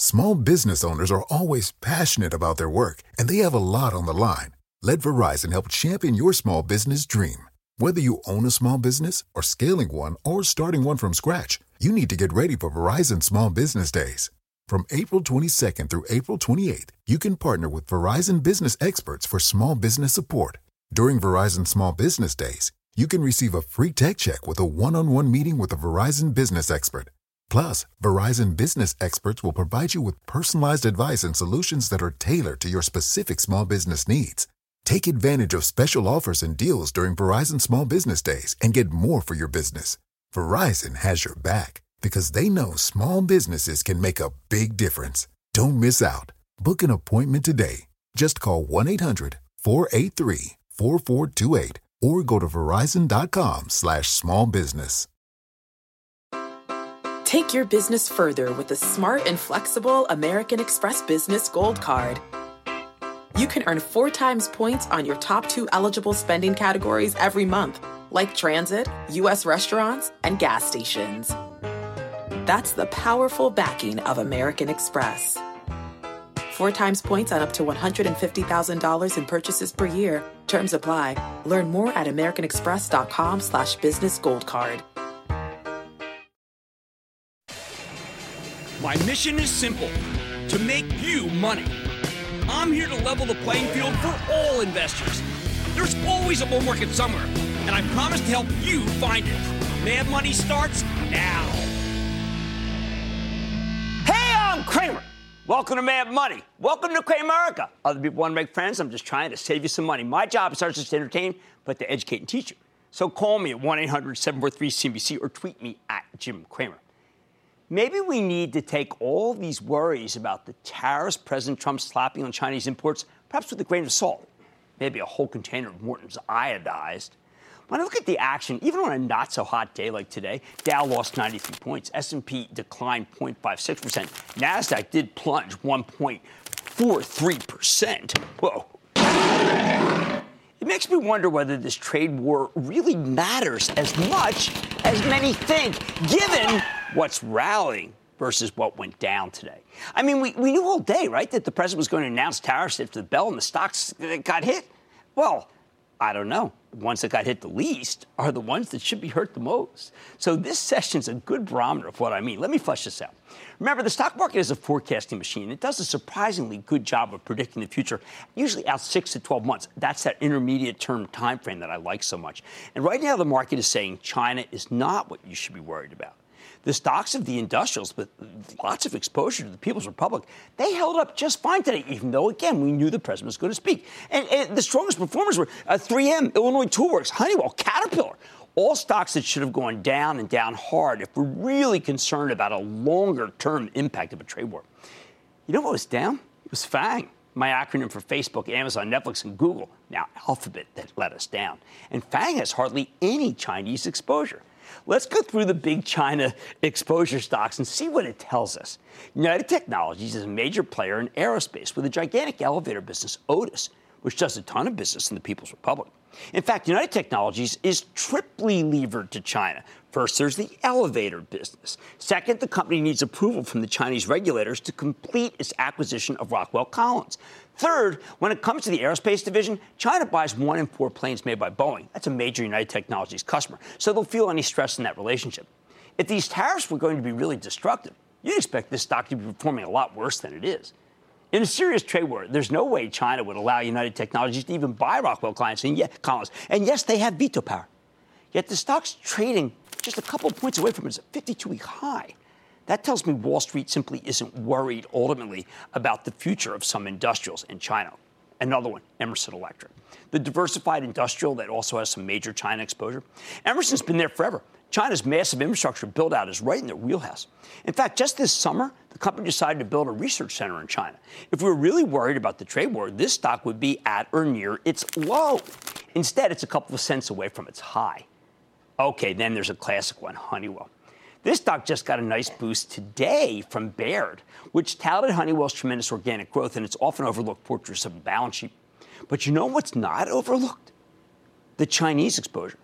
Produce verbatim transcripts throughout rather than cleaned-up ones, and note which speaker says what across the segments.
Speaker 1: Small business owners are always passionate about their work, and they have a lot on the line. Let Verizon help champion your small business dream. Whether you own a small business or scaling one or starting one from scratch, you need to get ready for Verizon Small Business Days. From April twenty-second through April twenty-eighth, you can partner with Verizon business experts for small business support. During Verizon Small Business Days, you can receive a free tech check with a one-on-one meeting with a Verizon business expert. Plus, Verizon business experts will provide you with personalized advice and solutions that are tailored to your specific small business needs. Take advantage of special offers and deals during Verizon Small Business Days and get more for your business. Verizon has your back because they know small businesses can make a big difference. Don't miss out. Book an appointment today. Just call one eight hundred four eight three four four two eight or go to verizon.com slash small business.
Speaker 2: Take your business further with the smart and flexible American Express Business Gold Card. You can earn four times points on your top two eligible spending categories every month, like transit, U S restaurants, and gas stations. That's the powerful backing of American Express. Four times points on up to one hundred fifty thousand dollars in purchases per year. Terms apply. Learn more at americanexpress.com slash business gold card.
Speaker 3: My mission is simple, to make you money. I'm here to level the playing field for all investors. There's always a bull market somewhere, and I promise to help you find it. Mad Money starts now. Hey, I'm Cramer. Welcome to Mad Money. Welcome to Cramerica. Other people want to make friends. I'm just trying to save you some money. My job is not just to entertain, but to educate and teach you. So call me at one eight hundred seven four three C B C or tweet me at Jim Cramer. Maybe we need to take all these worries about the tariffs President Trump slapping on Chinese imports, perhaps with a grain of salt. Maybe a whole container of Morton's iodized. When I look at the action, even on a not-so-hot day like today, Dow lost ninety-three points, S and P declined zero point five six percent, NASDAQ did plunge one point four three percent. Whoa. It makes me wonder whether this trade war really matters as much as many think, given what's rallying versus what went down today. I mean, we, we knew all day, right, that the president was going to announce tariffs after the bell and the stocks got hit. Well, I don't know. The ones that got hit the least are the ones that should be hurt the most. So this session's a good barometer of what I mean. Let me flesh this out. Remember, the stock market is a forecasting machine. It does a surprisingly good job of predicting the future, usually out six to twelve months. That's that intermediate term time frame that I like so much. And right now, the market is saying China is not what you should be worried about. The stocks of the industrials with lots of exposure to the People's Republic, they held up just fine today, even though, again, we knew the president was going to speak. And, and the strongest performers were uh, three M, Illinois Toolworks, Honeywell, Caterpillar, all stocks that should have gone down and down hard if we're really concerned about a longer-term impact of a trade war. You know what was down? It was FANG, my acronym for Facebook, Amazon, Netflix, and Google, now Alphabet, that let us down. And FANG has hardly any Chinese exposure. Let's go through the big China exposure stocks and see what it tells us. United Technologies is a major player in aerospace with a gigantic elevator business, Otis, which does a ton of business in the People's Republic. In fact, United Technologies is triply levered to China. First, there's the elevator business. Second, the company needs approval from the Chinese regulators to complete its acquisition of Rockwell Collins. Third, when it comes to the aerospace division, China buys one in four planes made by Boeing. That's a major United Technologies customer, so they'll feel any stress in that relationship. If these tariffs were going to be really destructive, you'd expect this stock to be performing a lot worse than it is. In a serious trade war, there's no way China would allow United Technologies to even buy Rockwell Collins. And, yet, Collins. and yes, they have veto power. Yet the stock's trading just a couple of points away from its fifty-two-week high. That tells me Wall Street simply isn't worried ultimately about the future of some industrials in China. Another one, Emerson Electric, the diversified industrial that also has some major China exposure. Emerson's been there forever. China's massive infrastructure build-out is right in their wheelhouse. In fact, just this summer, the company decided to build a research center in China. If we were really worried about the trade war, this stock would be at or near its low. Instead, it's a couple of cents away from its high. Okay, then there's a classic one, Honeywell. This stock just got a nice boost today from Baird, which touted Honeywell's tremendous organic growth and its often overlooked fortress of a balance sheet. But you know what's not overlooked? The Chinese exposure.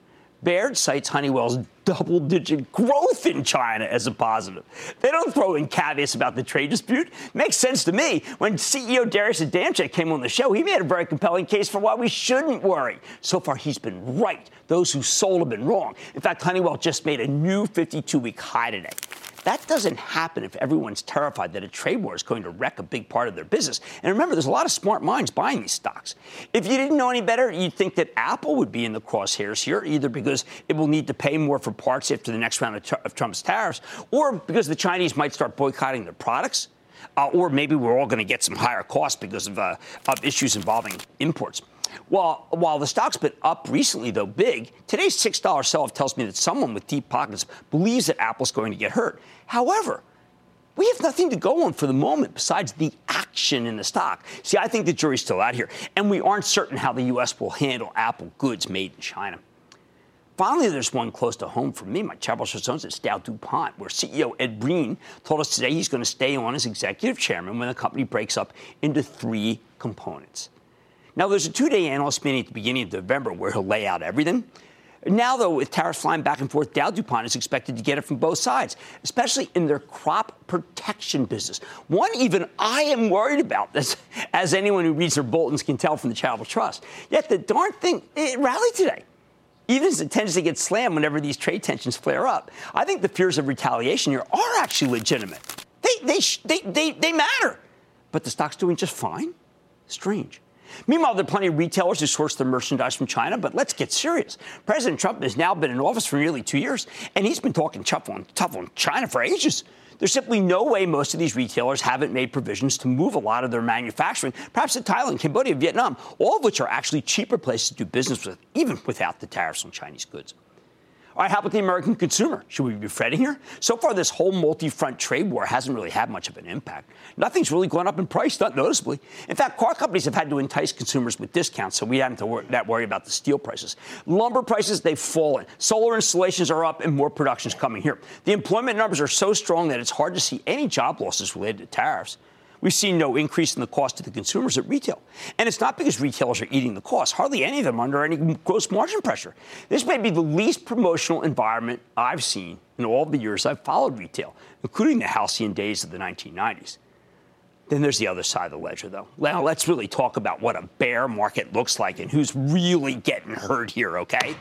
Speaker 3: Baird cites Honeywell's double-digit growth in China as a positive. They don't throw in caveats about the trade dispute. Makes sense to me. When C E O Darius Adamczyk came on the show, he made a very compelling case for why we shouldn't worry. So far, he's been right. Those who sold have been wrong. In fact, Honeywell just made a new fifty-two-week high today. That doesn't happen if everyone's terrified that a trade war is going to wreck a big part of their business. And remember, there's a lot of smart minds buying these stocks. If you didn't know any better, you'd think that Apple would be in the crosshairs here, either because it will need to pay more for parts after the next round of, tr- of Trump's tariffs, or because the Chinese might start boycotting their products, uh, or maybe we're all going to get some higher costs because of, uh, of issues involving imports. While, while the stock's been up recently, though big, today's six dollars sell-off tells me that someone with deep pockets believes that Apple's going to get hurt. However, we have nothing to go on for the moment besides the action in the stock. See, I think the jury's still out here, and we aren't certain how the U S will handle Apple goods made in China. Finally, there's one close to home for me. My Chapel owns it's Dow DuPont, where C E O Ed Breen told us today he's going to stay on as executive chairman when the company breaks up into three components. Now, there's a two-day analyst meeting at the beginning of November where he'll lay out everything. Now, though, with tariffs flying back and forth, Dow DuPont is expected to get it from both sides, especially in their crop protection business. One even I am worried about this, as anyone who reads their bulletins can tell from the Charitable Trust. Yet the darn thing, it rallied today, even as it tends to get slammed whenever these trade tensions flare up. I think the fears of retaliation here are actually legitimate. They, they, they, they, they matter. But the stock's doing just fine? Strange. Meanwhile, there are plenty of retailers who source their merchandise from China, but let's get serious. President Trump has now been in office for nearly two years, and he's been talking tough on, tough on China for ages. There's simply no way most of these retailers haven't made provisions to move a lot of their manufacturing, perhaps to Thailand, Cambodia, Vietnam, all of which are actually cheaper places to do business with, even without the tariffs on Chinese goods. All right, how about the American consumer? Should we be fretting here? So far, this whole multi-front trade war hasn't really had much of an impact. Nothing's really gone up in price, not noticeably. In fact, car companies have had to entice consumers with discounts, so we haven't to worry, that worry about the steel prices. Lumber prices, they've fallen. Solar installations are up, and more production's coming here. The employment numbers are so strong that it's hard to see any job losses related to tariffs. We've seen no increase in the cost to the consumers at retail. And it's not because retailers are eating the cost. Hardly any of them are under any gross margin pressure. This may be the least promotional environment I've seen in all the years I've followed retail, including the halcyon days of the nineteen nineties. Then there's the other side of the ledger, though. Now, let's really talk about what a bear market looks like and who's really getting hurt here, okay?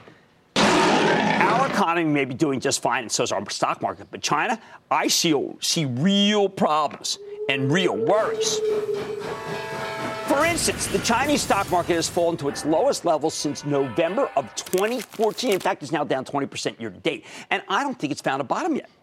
Speaker 3: Our economy may be doing just fine, and so is our stock market. But China, I see, see real problems and real worries. For instance, the Chinese stock market has fallen to its lowest level since November of twenty fourteen. In fact, it's now down twenty percent year to date. And I don't think it's found a bottom yet.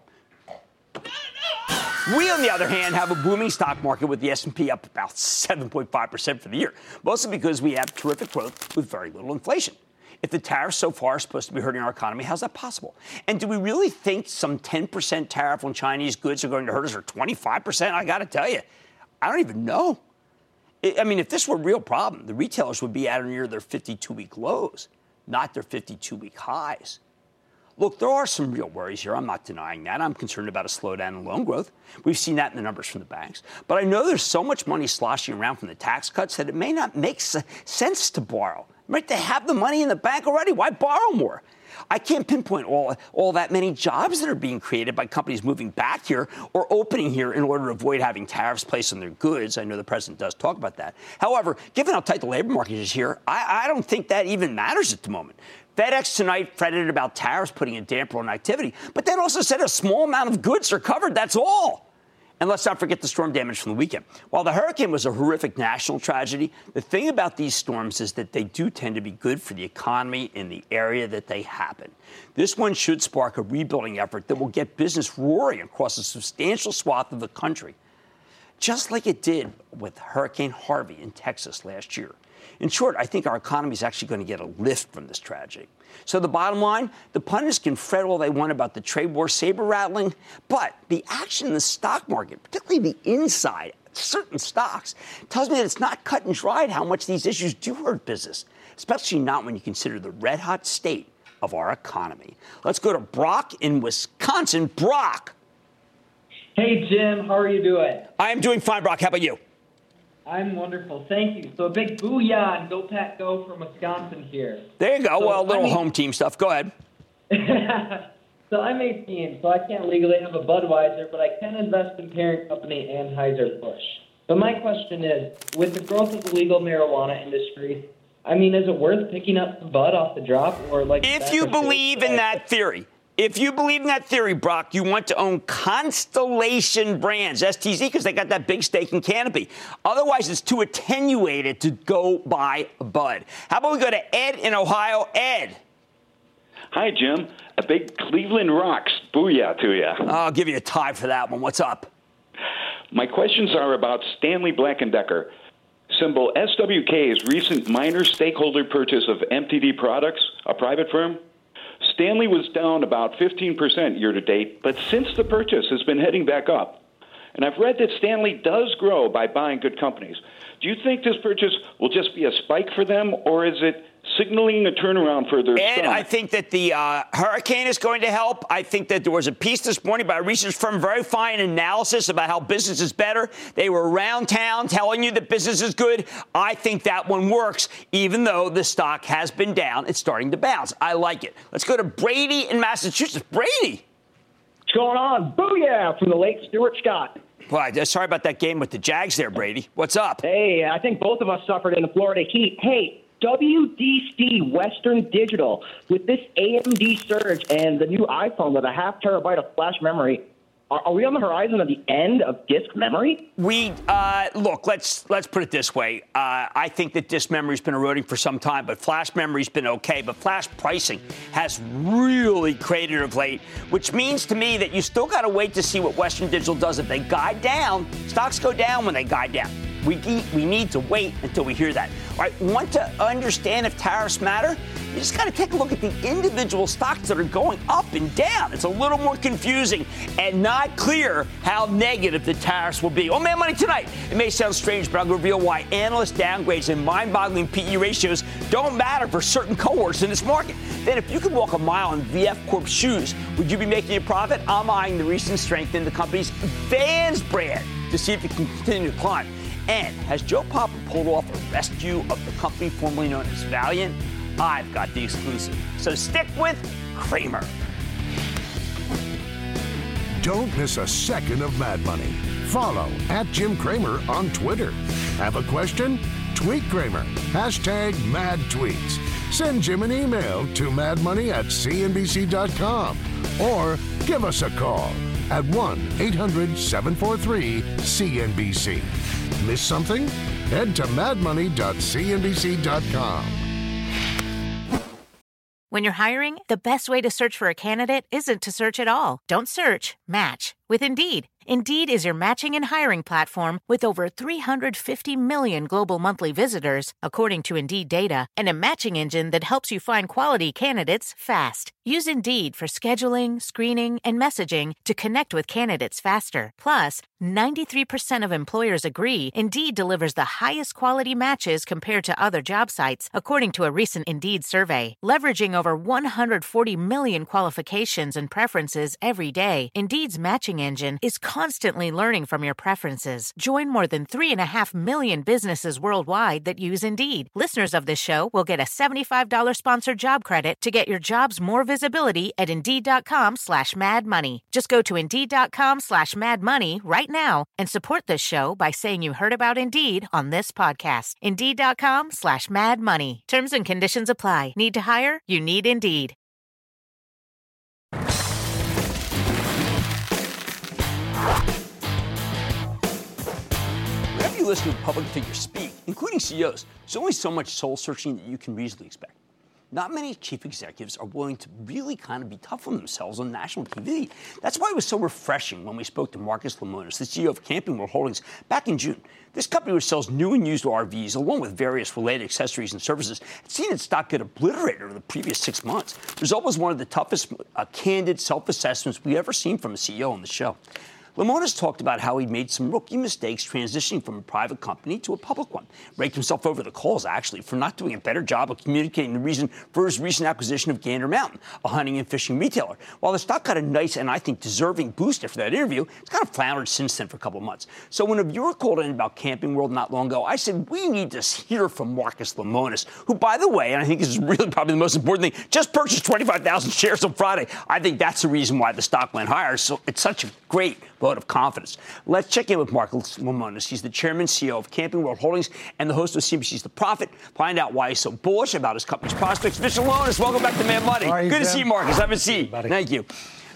Speaker 3: We, on the other hand, have a booming stock market with the S and P up about seven point five percent for the year, mostly because we have terrific growth with very little inflation. If the tariffs so far are supposed to be hurting our economy, how's that possible? And do we really think some ten percent tariff on Chinese goods are going to hurt us, or twenty-five percent? I got to tell you, I don't even know. I mean, if this were a real problem, the retailers would be at or near their fifty-two-week lows, not their fifty-two-week highs. Look, there are some real worries here. I'm not denying that. I'm concerned about a slowdown in loan growth. We've seen that in the numbers from the banks. But I know there's so much money sloshing around from the tax cuts that it may not make sense to borrow. Right? They have the money in the bank already. Why borrow more? I can't pinpoint all, all that many jobs that are being created by companies moving back here or opening here in order to avoid having tariffs placed on their goods. I know the president does talk about that. However, given how tight the labor market is here, I, I don't think that even matters at the moment. FedEx tonight fretted about tariffs putting a damper on activity, but then also said a small amount of goods are covered. That's all. And let's not forget the storm damage from the weekend. While the hurricane was a horrific national tragedy, the thing about these storms is that they do tend to be good for the economy in the area that they happen. This one should spark a rebuilding effort that will get business roaring across a substantial swath of the country, just like it did with Hurricane Harvey in Texas last year. In short, I think our economy is actually going to get a lift from this tragedy. So the bottom line, the pundits can fret all they want about the trade war saber rattling, but the action in the stock market, particularly the inside, certain stocks, tells me that it's not cut and dried how much these issues do hurt business, especially not when you consider the red-hot state of our economy. Let's go to Brock in Wisconsin. Brock.
Speaker 4: Hey, Jim. How are you doing?
Speaker 3: I am doing fine, Brock. How about you?
Speaker 4: I'm wonderful. Thank you. So a big booyah and Go Pack Go from Wisconsin here.
Speaker 3: There you go.
Speaker 4: So,
Speaker 3: well, a little
Speaker 4: I mean,
Speaker 3: home team stuff. Go ahead.
Speaker 4: So I'm eighteen, so I can't legally have a Budweiser, but I can invest in parent company Anheuser-Busch. But my question is, with the growth of the legal marijuana industry, I mean, is it worth picking up the Bud off the drop? Or like?
Speaker 3: If you believe in that theory, if you believe in that theory, Brock, you want to own Constellation Brands, S T Z, because they got that big stake in Canopy. Otherwise, it's too attenuated to go buy a Bud. How about we go to Ed in Ohio? Ed.
Speaker 5: Hi, Jim. A big Cleveland Rocks. Booyah to you.
Speaker 3: I'll give you a tie for that one. What's up?
Speaker 5: My questions are about Stanley Black and Decker. Symbol S W K's recent minor stakeholder purchase of M T D Products, a private firm. Stanley was down about fifteen percent year to date, but since the purchase has been heading back up. And I've read that Stanley does grow by buying good companies. Do you think this purchase will just be a spike for them, or is it signaling a turnaround for their
Speaker 3: Ed,
Speaker 5: stock?
Speaker 3: I think that the uh, hurricane is going to help. I think that there was a piece this morning by a research firm, very fine analysis about how business is better. They were around town telling you that business is good. I think that one works, even though the stock has been down. It's starting to bounce. I like it. Let's go to Brady in Massachusetts. Brady.
Speaker 6: What's going on? Booyah from the late Stuart Scott.
Speaker 3: Well, sorry about that game with the Jags there, Brady. What's up?
Speaker 6: Hey, I think both of us suffered in the Florida heat. Hey, W D C Western Digital, with this A M D surge and the new iPhone with a half terabyte of flash memory, are, are we on the horizon of the end of disk memory?
Speaker 3: We uh, look. Let's let's put it this way. Uh, I think that disk memory's been eroding for some time, but flash memory's been okay. But flash pricing has really cratered of late, which means to me that you still got to wait to see what Western Digital does. If they guide down, stocks go down when they guide down. We need, we need to wait until we hear that. All right, want to understand if tariffs matter? You just got to take a look at the individual stocks that are going up and down. It's a little more confusing and not clear how negative the tariffs will be. On Mad Money tonight, it may sound strange, but I'll reveal why analyst downgrades and mind-boggling P E ratios don't matter for certain cohorts in this market. Then if you could walk a mile in V F Corp's shoes, would you be making a profit? I'm eyeing the recent strength in the company's Vans brand to see if it can continue to climb. And has Joe Popper pulled off a rescue of the company formerly known as Valiant? I've got the exclusive. So stick with Cramer.
Speaker 7: Don't miss a second of Mad Money. Follow at Jim Cramer on Twitter. Have a question? Tweet Cramer. Hashtag Mad Tweets. Send Jim an email to madmoney at c n b c dot com or give us a call at one eight hundred seven four three C N B C. Miss something? Head to mad money dot c n b c dot com.
Speaker 8: When you're hiring, the best way to search for a candidate isn't to search at all. Don't search, match with Indeed. Indeed is your matching and hiring platform with over three hundred fifty million global monthly visitors, according to Indeed data, and a matching engine that helps you find quality candidates fast. Use Indeed for scheduling, screening, and messaging to connect with candidates faster. Plus, ninety-three percent of employers agree Indeed delivers the highest quality matches compared to other job sites, according to a recent Indeed survey. Leveraging over one hundred forty million qualifications and preferences every day, Indeed's matching engine is constantly learning from your preferences. Join more than three and a half million businesses worldwide that use Indeed. Listeners of this show will get a seventy-five dollars sponsored job credit to get your jobs more visibility at Indeed.com slash Mad Money. Just go to Indeed.com slash Mad Money right now and support this show by saying you heard about Indeed on this podcast. Indeed.com slash Mad Money. Terms and conditions apply. Need to hire? You need Indeed.
Speaker 3: Whenever you listen to public figures speak, including C E Os, there's only so much soul-searching that you can reasonably expect. Not many chief executives are willing to really kind of be tough on themselves on national T V. That's why it was so refreshing when we spoke to Marcus Lemonis, the C E O of Camping World Holdings, back in June. This company, which sells new and used R Vs, along with various related accessories and services, had seen its stock get obliterated over the previous six months. The result was one of the toughest, uh, candid self-assessments we've ever seen from a C E O on the show. Lemonis talked about how he made some rookie mistakes transitioning from a private company to a public one. raked himself over the coals, actually, for not doing a better job of communicating the reason for his recent acquisition of Gander Mountain, a hunting and fishing retailer. While the stock got a nice and I think deserving boost after that interview, it's kind of floundered since then for a couple of months. So when a viewer called in about Camping World not long ago, I said, we need to hear from Marcus Lemonis, who, by the way, and I think this is really probably the most important thing, just purchased twenty-five thousand shares on Friday. I think that's the reason why the stock went higher. So it's such a great vote of confidence. Let's check in with Marcus Lemonis. He's the chairman and C E O of Camping World Holdings and the host of C N B C's The Profit. Find out why he's so bullish about his company's prospects. Mister Lemonis, welcome back to Mad Money. Good Jim? to see you, Marcus. I haven't seen you. Thank you.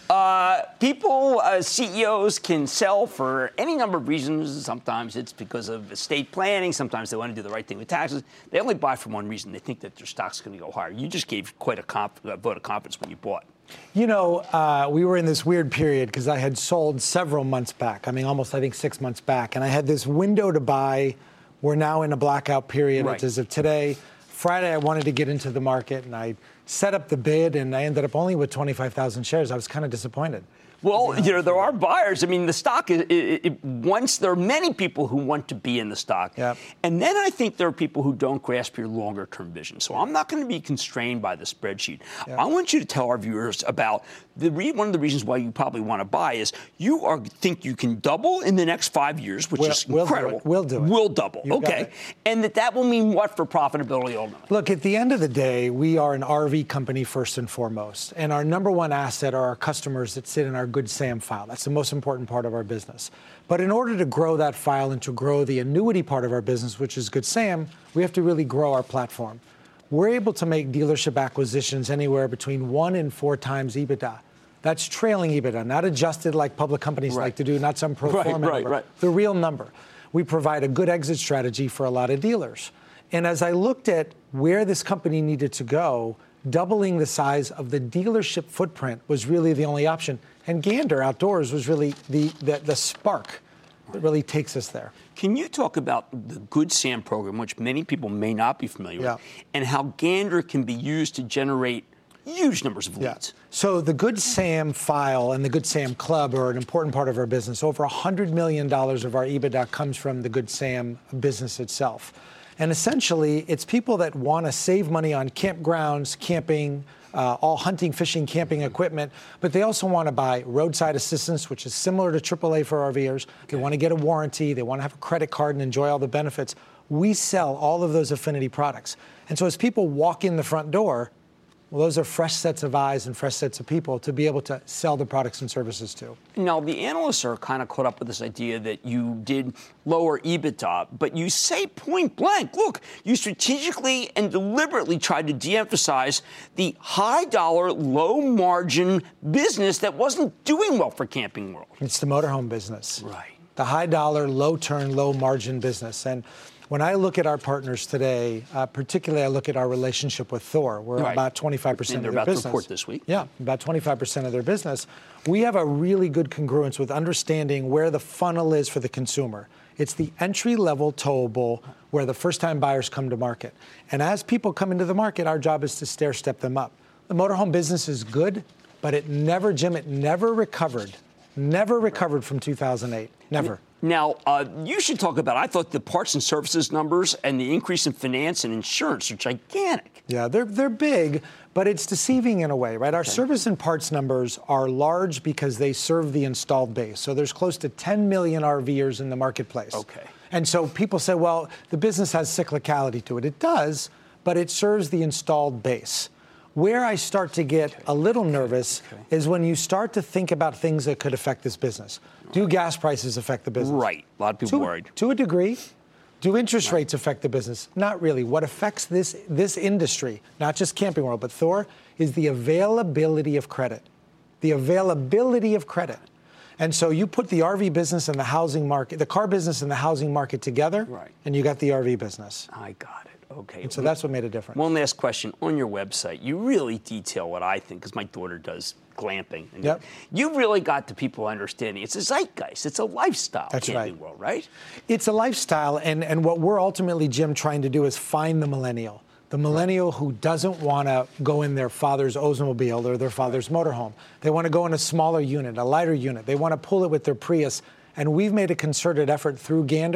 Speaker 3: Uh, people, uh, C E Os can sell for any number of reasons. Sometimes it's because of estate planning. Sometimes they want to do the right thing with taxes. They only buy for one reason. They think that their stock's going to go higher. You just gave quite a comp- uh, vote of confidence when you bought.
Speaker 9: You know, uh, we were in this weird period because I had sold several months back. I mean, almost, I think, six months back. And I had this window to buy. We're now in a blackout period.
Speaker 3: Right.
Speaker 9: As of today. Friday, I wanted to get into the market, and I set up the bid, and I ended up only with twenty-five thousand shares. I was kind of disappointed.
Speaker 3: Well, you know, there are buyers. I mean, the stock, is, it, it, once there are many people who want to be in the stock.
Speaker 9: Yep.
Speaker 3: And then I think there are people who don't grasp your longer-term vision. So I'm not going to be constrained by the spreadsheet. Yep. I want you to tell our viewers about the re- one of the reasons why you probably want to buy is you are think you can double in the next five years, which
Speaker 9: we'll,
Speaker 3: is
Speaker 9: we'll
Speaker 3: incredible.
Speaker 9: Do we'll do it.
Speaker 3: We'll double.
Speaker 9: You
Speaker 3: okay. And that that will mean what for profitability ultimately?
Speaker 9: Look, at the end of the day, we are an R V company first and foremost. And our number one asset are our customers that sit in our Good Sam file. That's the most important part of our business. But in order to grow that file and to grow the annuity part of our business, which is Good Sam, we have to really grow our platform. We're able to make dealership acquisitions anywhere between one and four times EBITDA. That's trailing EBITDA, not adjusted like public companies
Speaker 3: right.
Speaker 9: like to do, not some pro forma
Speaker 3: right, right,
Speaker 9: number.
Speaker 3: Right.
Speaker 9: The real number. We provide a good exit strategy for a lot of dealers. And as I looked at where this company needed to go, doubling the size of the dealership footprint was really the only option. And Gander Outdoors was really the, the, the spark that really takes us there.
Speaker 3: Can you talk about the Good Sam program, which many people may not be familiar
Speaker 9: yeah.
Speaker 3: with, and how Gander can be used to generate huge numbers of leads?
Speaker 9: Yeah. So the Good Sam file and the Good Sam Club are an important part of our business. Over one hundred million dollars of our EBITDA comes from the Good Sam business itself. And essentially, it's people that want to save money on campgrounds, camping, uh, all hunting, fishing, camping equipment, but they also want to buy roadside assistance, which is similar to triple A for RVers. They want to get a warranty. They want to have a credit card and enjoy all the benefits. We sell all of those affinity products. And so as people walk in the front door, well, those are fresh sets of eyes and fresh sets of people to be able to sell the products and services to.
Speaker 3: Now, the analysts are kind of caught up with this idea that you did lower EBITDA, but you say point blank, look, you strategically and deliberately tried to de-emphasize the high-dollar, low-margin business that wasn't doing well for Camping World.
Speaker 9: It's the motorhome business.
Speaker 3: Right.
Speaker 9: The high-dollar, low-turn, low-margin business. And when I look at our partners today, uh, particularly I look at our relationship with Thor. We're
Speaker 3: right.
Speaker 9: about twenty-five percent
Speaker 3: and
Speaker 9: of
Speaker 3: their
Speaker 9: their
Speaker 3: business.
Speaker 9: business.
Speaker 3: They're about to report this week.
Speaker 9: Yeah, about twenty-five percent of their business. We have a really good congruence with understanding where the funnel is for the consumer. It's the entry-level towable where the first-time buyers come to market. And as people come into the market, our job is to stair-step them up. The motorhome business is good, but it never, Jim, it never recovered. Never recovered from two thousand eight. Never.
Speaker 3: Now, uh, you should talk about, I thought the parts and services numbers and the increase in finance and insurance are gigantic.
Speaker 9: Yeah, they're they're big, but it's deceiving in a way, right? Our okay. service and parts numbers are large because they serve the installed base. So there's close to ten million RVers in the marketplace.
Speaker 3: Okay.
Speaker 9: And so people say, well, the business has cyclicality to it. It does, but it serves the installed base. Where I start to get okay. a little nervous okay. is when you start to think about things that could affect this business. Do gas prices affect the business?
Speaker 3: Right. A lot of people
Speaker 9: to,
Speaker 3: worried.
Speaker 9: To a degree. Do interest right. rates affect the business? Not really. What affects this this industry, not just Camping World, but Thor, is the availability of credit. The availability of credit. And so you put the R V business and the housing market, the car business and the housing market together,
Speaker 3: right. and
Speaker 9: you got the R V business.
Speaker 3: I got it. Okay.
Speaker 9: And so that's what made a difference.
Speaker 3: One last question. On your website, you really detail what I think, because my daughter does glamping. And
Speaker 9: yep.
Speaker 3: you really got the people understanding. It's a zeitgeist. It's a lifestyle.
Speaker 9: That's
Speaker 3: Camping
Speaker 9: right.
Speaker 3: World, right?
Speaker 9: It's a lifestyle, and, and what we're ultimately, Jim, trying to do is find the millennial. The millennial who doesn't want to go in their father's Oldsmobile or their father's motorhome. They want to go in a smaller unit, a lighter unit. They want to pull it with their Prius. And we've made a concerted effort through Gander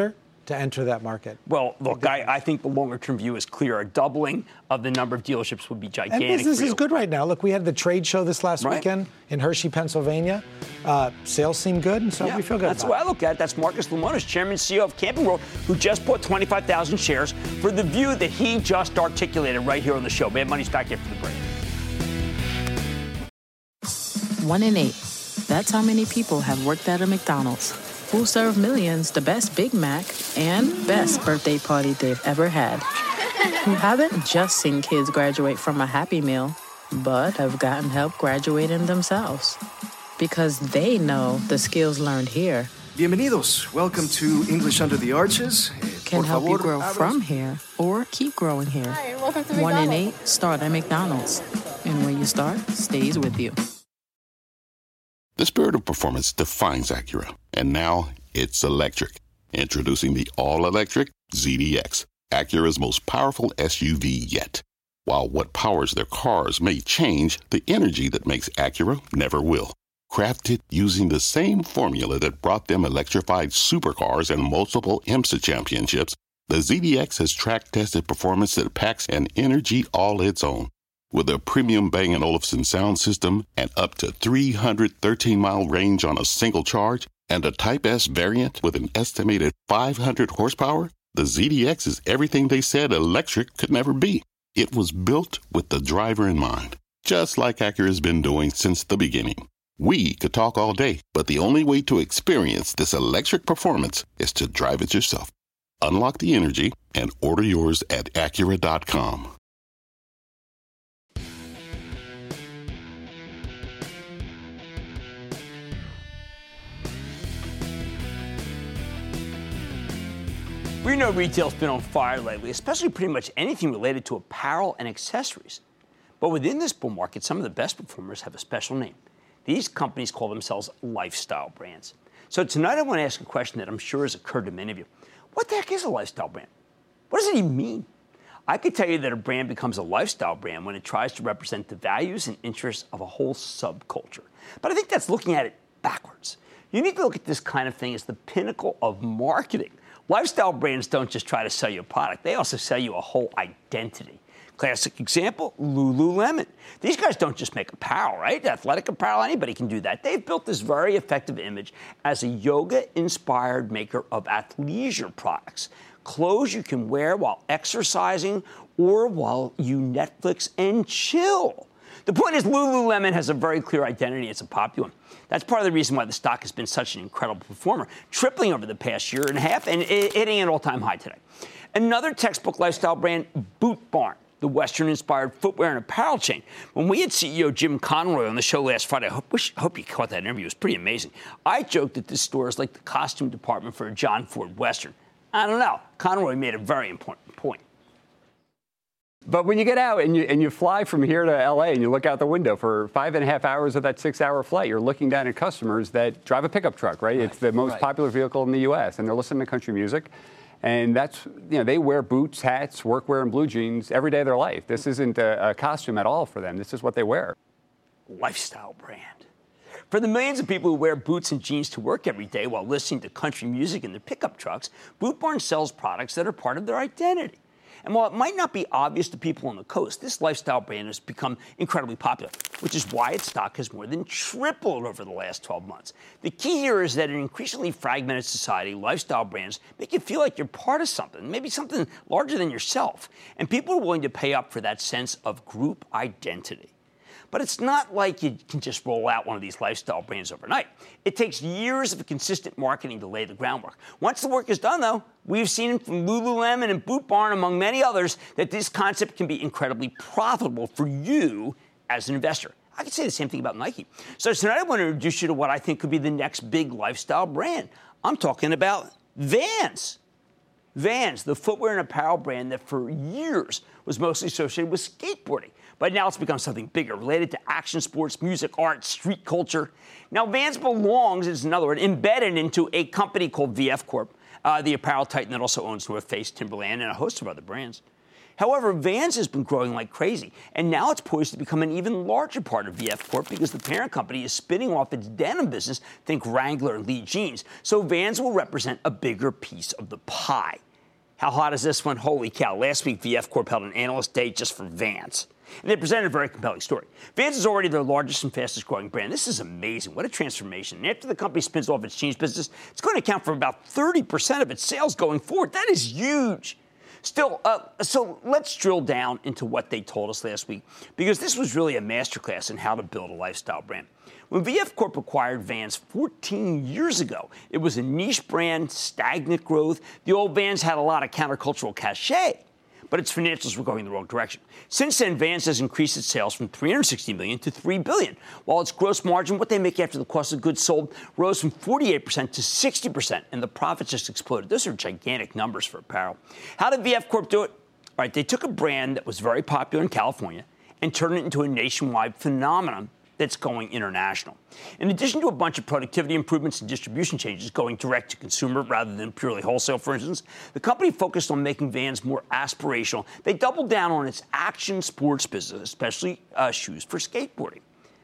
Speaker 9: to enter that market.
Speaker 3: Well, look, I, I think the longer-term view is clear. A doubling of the number of dealerships would be gigantic.
Speaker 9: And business is good right now. Look, we had the trade show this last right. weekend in Hershey, Pennsylvania. Uh, sales seem good, and so
Speaker 3: yeah,
Speaker 9: we feel good
Speaker 3: That's
Speaker 9: about
Speaker 3: what I look at. That's Marcus Lemonis, Chairman and C E O of Camping World, who just bought twenty-five thousand shares for the view that he just articulated right here on the show. Mad Money's back after the break.
Speaker 2: One in eight. That's how many people have worked at a McDonald's. Who serve millions the best Big Mac and best birthday party they've ever had. Who haven't just seen kids graduate from a Happy Meal, but have gotten help graduating themselves. Because they know the skills learned here
Speaker 10: Bienvenidos. Welcome to English Under the Arches.
Speaker 2: Can
Speaker 10: Por
Speaker 2: help
Speaker 10: favor,
Speaker 2: you grow
Speaker 10: abra-
Speaker 2: from here or keep growing here.
Speaker 11: Hi, welcome to
Speaker 2: One in
Speaker 11: McDonald's.
Speaker 2: eight, start at McDonald's. And when you start, stays with you.
Speaker 12: The spirit of performance defines Acura, and now it's electric. Introducing the all-electric Z D X, Acura's most powerful S U V yet. While what powers their cars may change, the energy that makes Acura never will. Crafted using the same formula that brought them electrified supercars and multiple IMSA championships, the Z D X has track-tested performance that packs an energy all its own. With a premium Bang and Olufsen sound system and up to three hundred thirteen mile range on a single charge, and a Type S variant with an estimated five hundred horsepower, the Z D X is everything they said electric could never be. It was built with the driver in mind, just like Acura's been doing since the beginning. We could talk all day, but the only way to experience this electric performance is to drive it yourself. Unlock the energy and order yours at Acura dot com.
Speaker 3: We know retail's been on fire lately, especially pretty much anything related to apparel and accessories. But within this bull market, some of the best performers have a special name. These companies call themselves lifestyle brands. So tonight I want to ask a question that I'm sure has occurred to many of you. What the heck is a lifestyle brand? What does it even mean? I could tell you that a brand becomes a lifestyle brand when it tries to represent the values and interests of a whole subculture. But I think that's looking at it backwards. You need to look at this kind of thing as the pinnacle of marketing. Lifestyle brands don't just try to sell you a product. They also sell you a whole identity. Classic example, Lululemon. These guys don't just make apparel, right? Athletic apparel, anybody can do that. They've built this very effective image as a yoga-inspired maker of athleisure products. Clothes you can wear while exercising or while you Netflix and chill. The point is Lululemon has a very clear identity. It's a popular one. That's part of the reason why the stock has been such an incredible performer, tripling over the past year and a half and hitting an all-time high today. Another textbook lifestyle brand, Boot Barn, the Western-inspired footwear and apparel chain. When we had C E O Jim Conroy on the show last Friday, I hope, wish, hope you caught that interview. It was pretty amazing. I joked that this store is like the costume department for a John Ford Western. I don't know. Conroy made a very important point.
Speaker 13: But when you get out and you and you fly from here to L A and you look out the window for five and a half hours of that six-hour flight, you're looking down at customers that drive a pickup truck, right? right. It's the most right. popular vehicle in the U S, and they're listening to country music. And that's, you know, they wear boots, hats, workwear, and blue jeans every day of their life. This isn't a, a costume at all for them. This is what they wear.
Speaker 3: Lifestyle brand. For the millions of people who wear boots and jeans to work every day while listening to country music in their pickup trucks, Boot Barn sells products that are part of their identity. And while it might not be obvious to people on the coast, this lifestyle brand has become incredibly popular, which is why its stock has more than tripled over the last twelve months. The key here is that in an increasingly fragmented society, lifestyle brands make you feel like you're part of something, maybe something larger than yourself. And people are willing to pay up for that sense of group identity. But it's not like you can just roll out one of these lifestyle brands overnight. It takes years of consistent marketing to lay the groundwork. Once the work is done, though, we've seen from Lululemon and Boot Barn, among many others, that this concept can be incredibly profitable for you as an investor. I could say the same thing about Nike. So tonight I want to introduce you to what I think could be the next big lifestyle brand. I'm talking about Vans. Vans, the footwear and apparel brand that for years was mostly associated with skateboarding. But now it's become something bigger, related to action sports, music, art, street culture. Now, Vans belongs, is another word, embedded into a company called V F Corp, uh, the apparel titan that also owns North Face, Timberland, and a host of other brands. However, Vans has been growing like crazy, and now it's poised to become an even larger part of V F Corp because the parent company is spinning off its denim business, think Wrangler and Lee Jeans, so Vans will represent a bigger piece of the pie. How hot is this one? Holy cow. Last week, V F Corp held an analyst day just for Vans. And they presented a very compelling story. Vans is already their largest and fastest growing brand. This is amazing. What a transformation. And after the company spins off its jeans business, it's going to account for about thirty percent of its sales going forward. That is huge. Still, uh, so let's drill down into what they told us last week, because this was really a masterclass in how to build a lifestyle brand. When V F Corp acquired Vans fourteen years ago, it was a niche brand, stagnant growth. The old Vans had a lot of countercultural cachet, but its financials were going in the wrong direction. Since then, Vans has increased its sales from three hundred sixty million dollars to three billion dollars, while its gross margin, what they make after the cost of goods sold, rose from forty-eight percent to sixty percent, and the profits just exploded. Those are gigantic numbers for apparel. How did V F Corp do it? All right, they took a brand that was very popular in California and turned it into a nationwide phenomenon that's going international. In addition to a bunch of productivity improvements and distribution changes going direct to consumer rather than purely wholesale, for instance, the company focused on making Vans more aspirational. They doubled down on its action sports business, especially uh, shoes for skateboarding.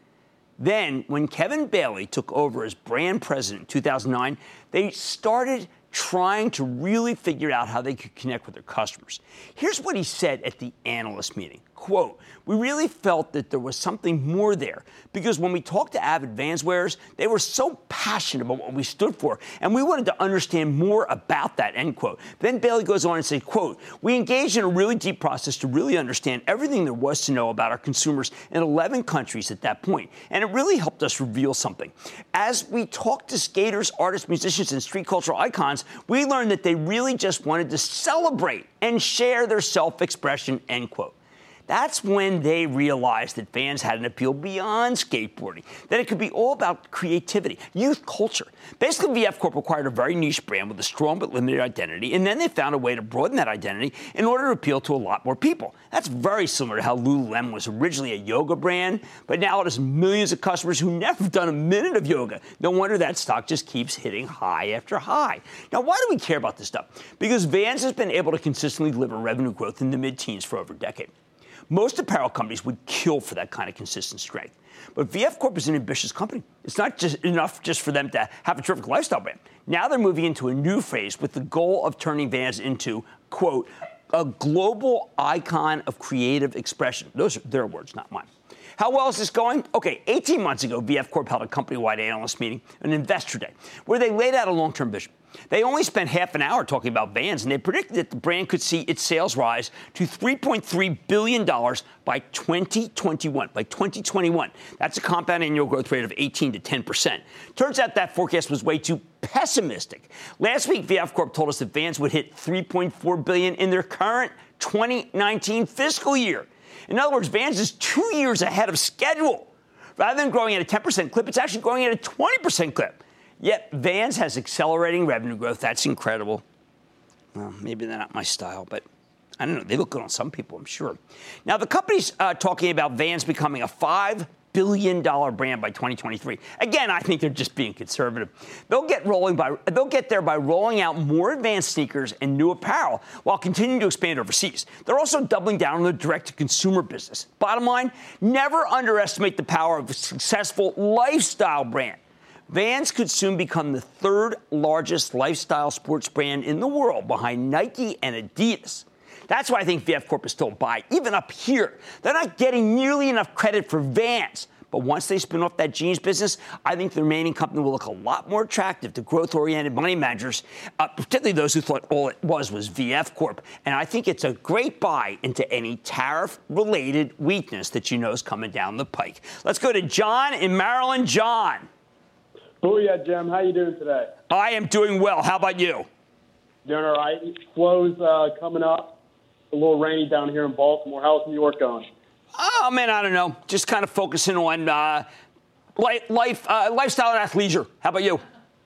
Speaker 3: Then, when Kevin Bailey took over as brand president in two thousand nine, they started trying to really figure out how they could connect with their customers. Here's what he said at the analyst meeting. Quote, we really felt that there was something more there because when we talked to avid Vans wearers, they were so passionate about what we stood for, and we wanted to understand more about that, end quote. Then Bailey goes on and says, quote, we engaged in a really deep process to really understand everything there was to know about our consumers in eleven countries at that point, and it really helped us reveal something. As we talked to skaters, artists, musicians, and street cultural icons, we learned that they really just wanted to celebrate and share their self-expression, end quote. That's when they realized that Vans had an appeal beyond skateboarding, that it could be all about creativity, youth culture. Basically, V F Corp acquired a very niche brand with a strong but limited identity, and then they found a way to broaden that identity in order to appeal to a lot more people. That's very similar to how Lululemon was originally a yoga brand, but now it has millions of customers who never done a minute of yoga. No wonder that stock just keeps hitting high after high. Now, why do we care about this stuff? Because Vans has been able to consistently deliver revenue growth in the mid-teens for over a decade. Most apparel companies would kill for that kind of consistent strength. But V F Corp is an ambitious company. It's not just enough just for them to have a terrific lifestyle brand. Now they're moving into a new phase with the goal of turning Vans into, quote, a global icon of creative expression. Those are their words, not mine. How well is this going? Okay, eighteen months ago, V F Corp held a company-wide analyst meeting, an investor day, where they laid out a long-term vision. They only spent half an hour talking about Vans, and they predicted that the brand could see its sales rise to three point three billion dollars by twenty twenty-one. By twenty twenty-one. That's a compound annual growth rate of eighteen to ten percent. Turns out that forecast was way too pessimistic. Last week, V F Corp told us that Vans would hit three point four billion dollars in their current twenty nineteen fiscal year. In other words, Vans is two years ahead of schedule. Rather than growing at a ten percent clip, it's actually growing at a twenty percent clip. Yet Vans has accelerating revenue growth. That's incredible. Well, maybe they're not my style, but I don't know. They look good on some people, I'm sure. Now, the company's uh, talking about Vans becoming a five billion dollars brand by twenty twenty-three. Again, I think they're just being conservative. They'll get rolling by they'll get there by rolling out more advanced sneakers and new apparel while continuing to expand overseas. They're also doubling down on the direct-to-consumer business. Bottom line, never underestimate the power of a successful lifestyle brand. Vans could soon become the third largest lifestyle sports brand in the world behind Nike and Adidas. That's why I think V F Corp is still a buy, even up here. They're not getting nearly enough credit for Vans. But once they spin off that jeans business, I think the remaining company will look a lot more attractive to growth-oriented money managers, uh, particularly those who thought all it was was V F Corp. And I think it's a great buy into any tariff-related weakness that you know is coming down the pike. Let's go to John in Maryland. John.
Speaker 11: Booyah, Jim. How you doing today?
Speaker 3: I am doing well. How about you?
Speaker 11: Doing all right. Flow's uh, coming up. A little rainy down here in Baltimore. How's New York going?
Speaker 3: Oh, man, I don't know. Just kind of focusing on uh, life, uh, lifestyle and athleisure. How about you?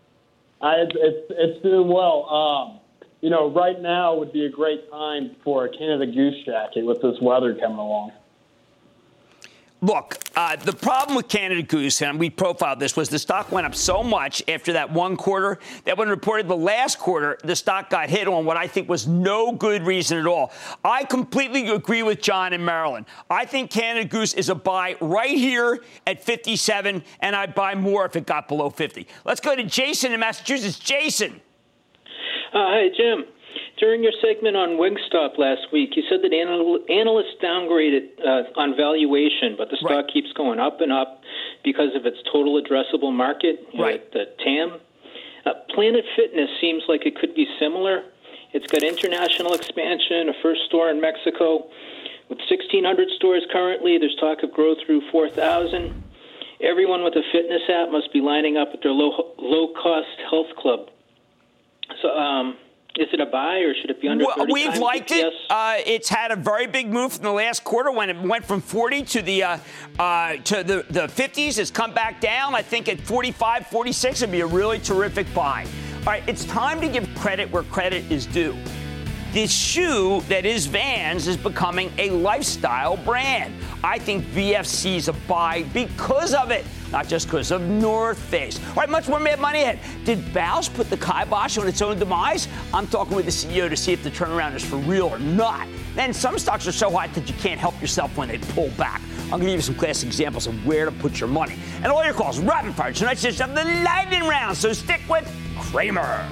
Speaker 11: Uh, it's, it's, it's doing well. Um, you know, right now would be a great time for a Canada Goose jacket with this weather coming along.
Speaker 3: Look, uh, the problem with Canada Goose, and we profiled this, was the stock went up so much after that one quarter that when reported the last quarter, the stock got hit on what I think was no good reason at all. I completely agree with John in Maryland. I think Canada Goose is a buy right here at fifty-seven, and I'd buy more if it got below fifty. Let's go to Jason in Massachusetts. Jason.
Speaker 14: Uh, hi, Jim. During your segment on Wingstop last week, you said that anal- analysts downgraded uh, on valuation, but the stock right. keeps going up and up because of its total addressable market,
Speaker 3: right.
Speaker 14: know, the T A M. Uh, Planet Fitness seems like it could be similar. It's got international expansion, a first store in Mexico. With sixteen hundred stores currently, there's talk of growth through four thousand. Everyone with a fitness app must be lining up at their low, low-cost health club. So, um... is it a buy or should it be under thirty
Speaker 3: well, We've
Speaker 14: times
Speaker 3: liked
Speaker 14: E P S?
Speaker 3: it. Uh, it's had a very big move from the last quarter when it went from forty to the uh, uh, to the, the fifties. It's come back down. I think at forty-five, forty-six, it'd be a really terrific buy. All right, it's time to give credit where credit is due. This shoe that is Vans is becoming a lifestyle brand. I think V F C is a buy because of it, not just because of North Face. All right, much more Mad Money ahead. Did Bausch put the kibosh on its own demise? I'm talking with the C E O to see if the turnaround is for real or not. Then some stocks are so hot that you can't help yourself when they pull back. I'm going to give you some classic examples of where to put your money. And all your calls, rapid fire. Tonight's just of the lightning round, so stick with Cramer.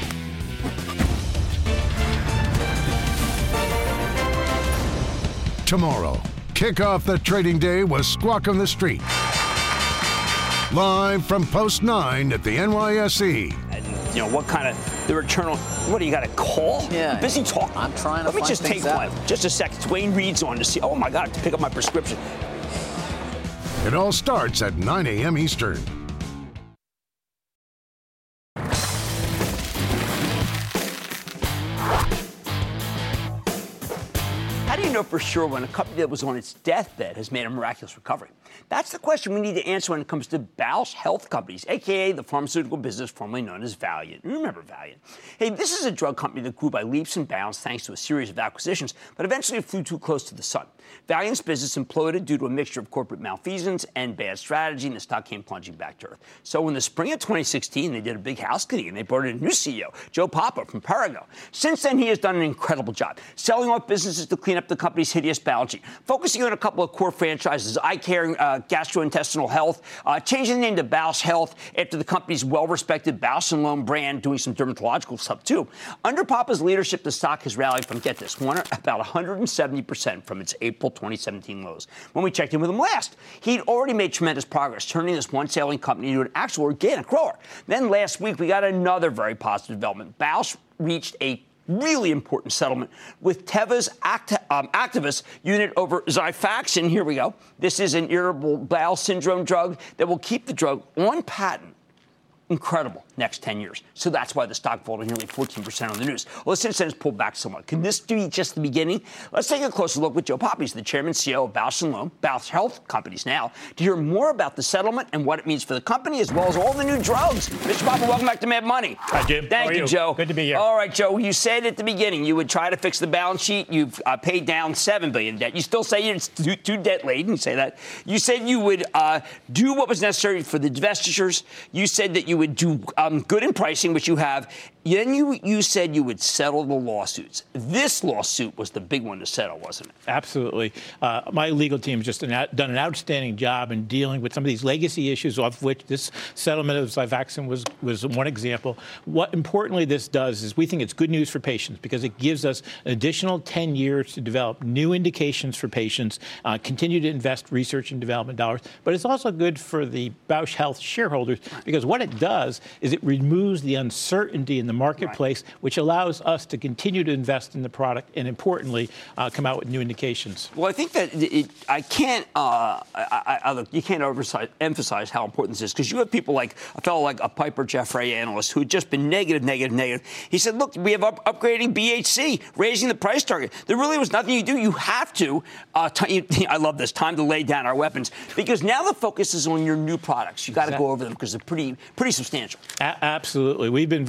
Speaker 7: Tomorrow, kick off the trading day with Squawk on the Street. Live from Post nine at the N Y S E.
Speaker 3: And, you know, what kind of, the return on, what do you got, a call?
Speaker 15: Yeah.
Speaker 3: I'm busy talking.
Speaker 15: I'm trying to
Speaker 3: Let me
Speaker 15: find
Speaker 3: just take
Speaker 15: out.
Speaker 3: one. Just a second. Dwayne Reed's on to see, oh, my God, I have to pick up my prescription.
Speaker 7: It all starts at nine a.m. Eastern.
Speaker 3: How do you know for sure when a company that was on its deathbed has made a miraculous recovery? That's the question we need to answer when it comes to Bausch Health Companies, a k a the pharmaceutical business formerly known as Valeant. You remember Valeant. Hey, this is a drug company that grew by leaps and bounds thanks to a series of acquisitions, but eventually it flew too close to the sun. Valeant's business imploded due to a mixture of corporate malfeasance and bad strategy, and the stock came plunging back to earth. So in the spring of twenty sixteen, they did a big house cleaning, and they brought in a new C E O, Joe Papa from Perrigo. Since then, he has done an incredible job, selling off businesses to clean up the company's hideous balance sheet, focusing on a couple of core franchises, eye care, uh, gastrointestinal health, uh, changing the name to Bausch Health after the company's well-respected Bausch and Lomb brand, doing some dermatological stuff, too. Under Papa's leadership, the stock has rallied from, get this, one, about one hundred seventy percent from its April twenty seventeen lows. When we checked in with him last, he'd already made tremendous progress, turning this one-selling company into an actual organic grower. Then last week, we got another very positive development. Bausch reached a really important settlement with Teva's Act, um, Activist unit over Xifaxan. Here we go. This is an irritable bowel syndrome drug that will keep the drug on patent. Incredible. Next ten years. So that's why the stock vaulted nearly fourteen percent on the news. Well, since then, it's pulled back somewhat. Can this be just the beginning? Let's take a closer look with Joe Papa, the chairman and C E O of Bausch and Lomb, Bausch Health Companies now, to hear more about the settlement and what it means for the company, as well as all the new drugs. Mister Papa, welcome back to Mad Money.
Speaker 16: Hi, Jim.
Speaker 3: Thank
Speaker 16: How are
Speaker 3: you,
Speaker 16: you,
Speaker 3: Joe.
Speaker 16: Good to be here.
Speaker 3: All right, Joe, you said at the beginning you would try to fix the balance sheet. You've uh, paid down seven billion dollars debt. You still say you're too, too debt laden. You say that. You said you would uh, do what was necessary for the divestitures. You said that you would do um, good in pricing, which you have. Then you you said you would settle the lawsuits. This lawsuit was the big one to settle, wasn't it?
Speaker 16: Absolutely. Uh, my legal team has just an out, done an outstanding job in dealing with some of these legacy issues, of which this settlement of Xifaxan was, was one example. What importantly this does is we think it's good news for patients because it gives us an additional ten years to develop new indications for patients, uh, continue to invest research and development dollars. But it's also good for the Bausch Health shareholders because what it does is it removes the uncertainty in the marketplace, right, which allows us to continue to invest in the product and, importantly, uh, come out with new indications.
Speaker 3: Well, I think that it, I can't, uh, I, I, you can't emphasize how important this is because you have people like a fellow like a Piper Jaffray analyst who had just been negative, negative, negative. He said, look, we have up, upgrading B H C, raising the price target. There really was nothing you do. You have to, uh, t- I love this, time to lay down our weapons because now the focus is on your new products. You got to exactly. go over them because they're pretty, pretty substantial.
Speaker 16: A- absolutely. We've been very fortunate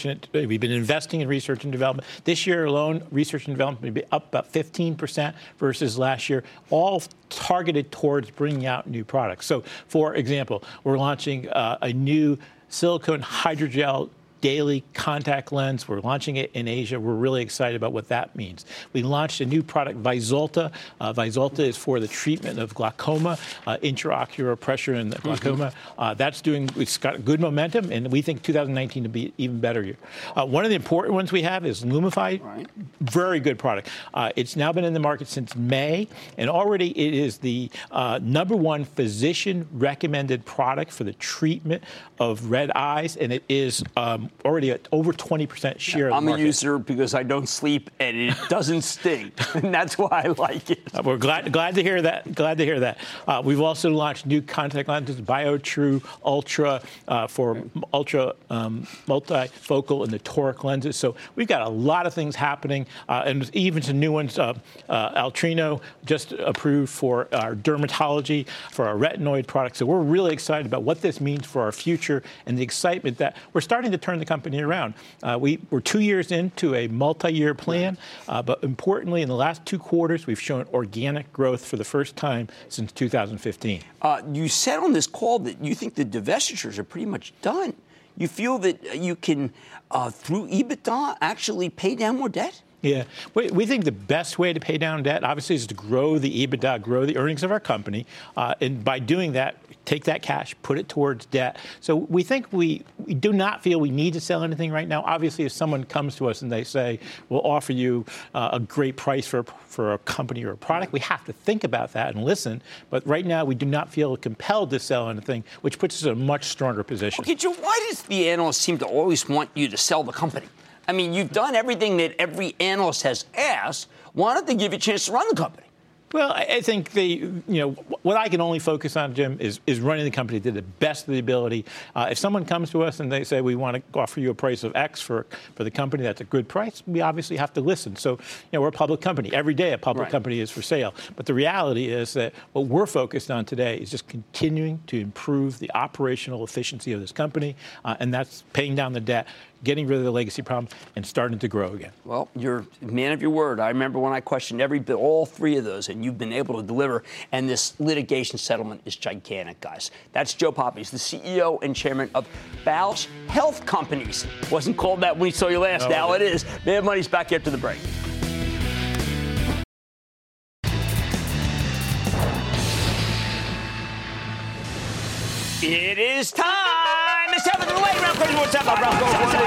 Speaker 16: fortunate. We've been investing in research and development. This year alone, research and development will be up about fifteen percent versus last year, all targeted towards bringing out new products. So, for example, we're launching uh, a new silicone hydrogel daily contact lens. We're launching it in Asia. We're really excited about what that means. We launched a new product, Vyzulta. Uh, Vyzulta is for the treatment of glaucoma, uh, intraocular pressure in the glaucoma. Mm-hmm. Uh, that's doing, it's got good momentum, and we think two thousand nineteen will be an even better year. Uh, one of the important ones we have is Lumify. Right. Very good product. Uh, it's now been in the market since May, and already it is the uh, number one physician-recommended product for the treatment of red eyes, and it is um, already at over twenty percent share
Speaker 3: yeah,
Speaker 16: of the market.
Speaker 3: I'm a user because I don't sleep and it doesn't stink, and that's why I like it.
Speaker 16: Uh, we're glad glad to hear that. Glad to hear that. Uh, we've also launched new contact lenses, BioTrue Ultra uh, for okay. ultra um, multifocal and the toric lenses. So we've got a lot of things happening, uh, and even some new ones. Uh, uh, Altrino just approved for our dermatology, for our retinoid products. So we're really excited about what this means for our future and the excitement that we're starting to turn the company around. Uh, we, we're two years into a multi-year plan, uh, but importantly, in the last two quarters, we've shown organic growth for the first time since two thousand fifteen.
Speaker 3: Uh, you said on this call that you think the divestitures are pretty much done. You feel that you can, uh, through EBITDA, actually pay down more debt?
Speaker 16: Yeah, we, we think the best way to pay down debt, obviously, is to grow the EBITDA, grow the earnings of our company. Uh, and by doing that, take that cash, put it towards debt. So we think we, we do not feel we need to sell anything right now. Obviously, if someone comes to us and they say, we'll offer you uh, a great price for, for a company or a product, we have to think about that and listen. But right now, we do not feel compelled to sell anything, which puts us in a much stronger position.
Speaker 3: Okay, Joe, why does the analysts seem to always want you to sell the company? I mean, you've done everything that every analyst has asked. Why don't they give you a chance to run the company?
Speaker 16: Well, I think they, you know, what I can only focus on, Jim, is, is running the company to the best of the ability. Uh, if someone comes to us and they say, we want to offer you a price of X for, for the company, that's a good price, we obviously have to listen. So, you know, we're a public company. Every day a public right. company is for sale. But the reality is that what we're focused on today is just continuing to improve the operational efficiency of this company, uh, and that's paying down the debt, getting rid of the legacy problem, and starting to grow again.
Speaker 3: Well, you're a man of your word. I remember when I questioned every bit, all three of those, and you've been able to deliver. And this litigation settlement is gigantic, guys. That's Joe Poppe. He's the C E O and chairman of Bausch Health Companies. Wasn't called that when we saw you last. No, now it is. Mad Money's back after the break. It is time. It's time for the late round question. What's up, my brother?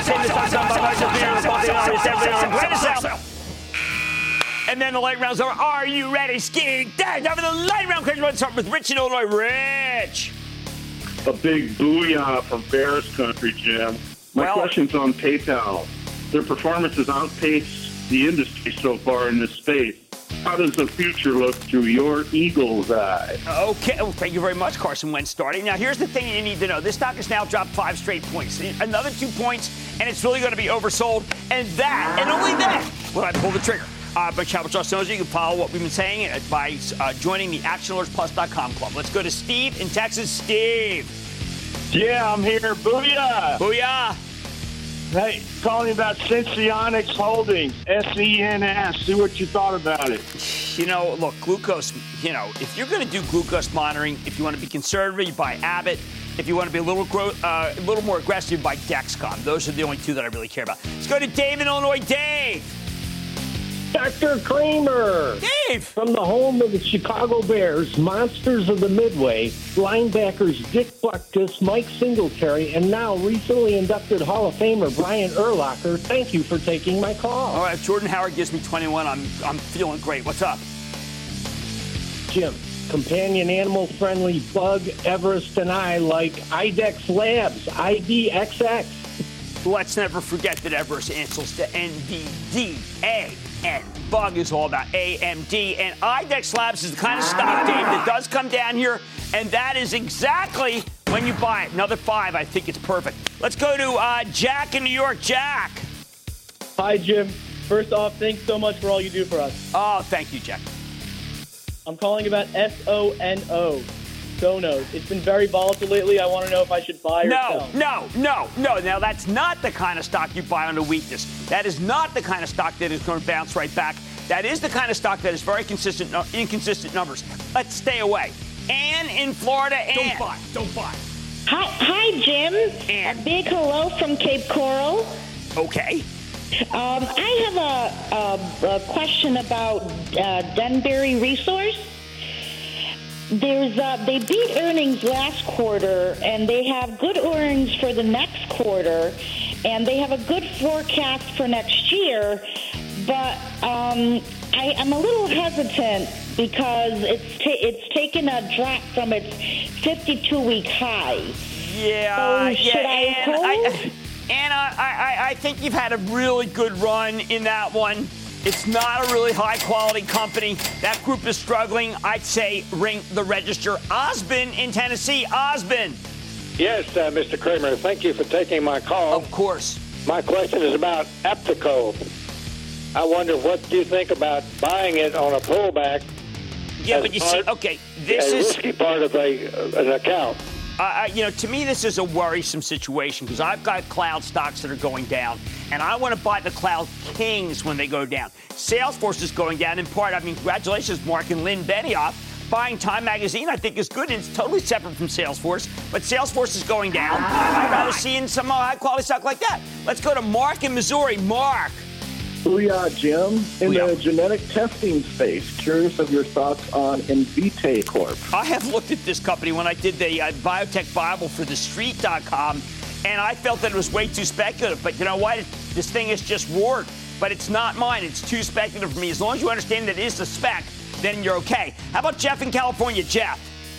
Speaker 3: And then the late rounds are, are you ready? Skiing. Time for the late round question. Let's start with Rich in Illinois. Rich.
Speaker 15: A big booyah from Bears country, Jim. My well, question's on PayPal. Their performance has outpaced the industry so far in this space. How does the future look through your eagle's eye?
Speaker 3: Okay. Well, thank you very much, Carson Wentz starting. Now, here's the thing you need to know. This stock has now dropped five straight points. Another two points, and it's really going to be oversold. And that, and only that, will I pull the trigger. Uh, but Chapel Trust knows you can follow what we've been saying by uh, joining the action alerts plus dot com club. Let's go to Steve in Texas. Steve.
Speaker 17: Yeah, I'm here. Booyah.
Speaker 3: Booyah.
Speaker 17: Hey, calling about Senseonics Holdings, S E N S. See what you thought about it.
Speaker 3: You know, look, glucose, you know, if you're going to do glucose monitoring, if you want to be conservative, you buy Abbott. If you want to be a little gro- uh, a little more aggressive, buy Dexcom. Those are the only two that I really care about. Let's go to Dave in Illinois. Dave.
Speaker 18: Doctor Kramer.
Speaker 3: Dave.
Speaker 18: From the home of the Chicago Bears, monsters of the Midway, linebackers Dick Butkus, Mike Singletary, and now recently inducted Hall of Famer Brian Urlacher. Thank you for taking my call.
Speaker 3: All right, if Jordan Howard gives me twenty-one, I'm I'm feeling great. What's up?
Speaker 18: Jim, companion animal-friendly Bug, Everest, and I like IDEX Labs, I D X X.
Speaker 3: Let's never forget that Everest answers to N V D A. And Bug is all about A M D. And IDEX Labs is the kind of stock, Dave, that does come down here. And that is exactly when you buy it. Another five. I think it's perfect. Let's go to uh, Jack in New York. Jack.
Speaker 19: Hi, Jim. First off, thanks so much for all you do for us.
Speaker 3: Oh, thank you, Jack.
Speaker 19: I'm calling about S O N O. Sonos. It's been very volatile lately. I want to know if I should buy or
Speaker 3: no,
Speaker 19: sell.
Speaker 3: No, no, no, no. Now, that's not the kind of stock you buy on a weakness. That is not the kind of stock that is going to bounce right back. That is the kind of stock that is very consistent, no, inconsistent numbers. Let's stay away. Ann in Florida. Ann.
Speaker 20: Don't buy. Don't buy.
Speaker 21: Hi, hi, Jim.
Speaker 3: Ann.
Speaker 21: A big hello from Cape Coral.
Speaker 3: Okay.
Speaker 21: Um, I have a, a, a question about uh, Denbury Resource. There's uh, they beat earnings last quarter, and they have good earnings for the next quarter, and they have a good forecast for next year. But um, I, I'm a little hesitant because it's ta- it's taken a drop from its fifty-two week high.
Speaker 3: Yeah,
Speaker 21: so
Speaker 3: yeah,
Speaker 21: should I
Speaker 3: and
Speaker 21: hold?
Speaker 3: I, and I, I, I think you've had a really good run in that one. It's not a really high-quality company. That group is struggling. I'd say ring the register. Osbin in Tennessee. Osbin.
Speaker 22: Yes, uh, Mister Kramer, thank you for taking my call.
Speaker 3: Of course.
Speaker 22: My question is about Aptico. I wonder, what do you think about buying it on a pullback?
Speaker 3: Yeah, but you
Speaker 22: part,
Speaker 3: see, okay, this
Speaker 22: a
Speaker 3: is
Speaker 22: risky part of a, uh, an account.
Speaker 3: Uh, you know, to me, this is a worrisome situation because I've got cloud stocks that are going down, and I want to buy the cloud kings when they go down. Salesforce is going down in part. I mean, congratulations, Mark and Lynn Benioff. Buying Time Magazine, I think, is good, and it's totally separate from Salesforce. But Salesforce is going down. I'd rather see in some uh, high-quality stock like that. Let's go to Mark in Missouri. Mark.
Speaker 23: Booyah, Jim. In
Speaker 3: Booyah.
Speaker 23: the genetic testing space, curious of your thoughts on Invitae Corp.
Speaker 3: I have looked at this company when I did the uh, Biotech Bible for the street dot com, and I felt that it was way too speculative. But you know what? This thing is just roared. But it's not mine. It's too speculative for me. As long as you understand that it is a spec, then you're okay. How about Jeff in California? Jeff.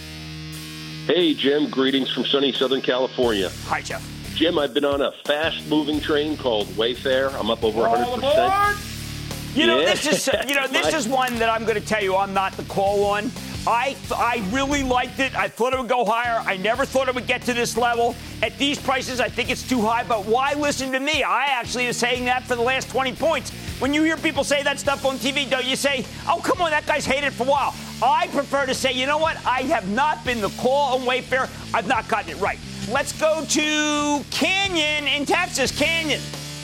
Speaker 24: Hey, Jim. Greetings from sunny Southern California.
Speaker 3: Hi, Jeff.
Speaker 24: Jim, I've been on a fast-moving train called Wayfair. I'm up over one hundred percent.
Speaker 3: You know,
Speaker 24: Yeah.
Speaker 3: this is you know this is one that I'm going to tell you I'm not the call on. I I really liked it. I thought it would go higher. I never thought it would get to this level. At these prices, I think it's too high. But why listen to me? I actually was saying that for the last twenty points. When you hear people say that stuff on T V, don't you say, oh, come on, that guy's hated for a while. I prefer to say, you know what? I have not been the call on Wayfair. I've not gotten it right. Let's go to Canyon in Texas. Canyon.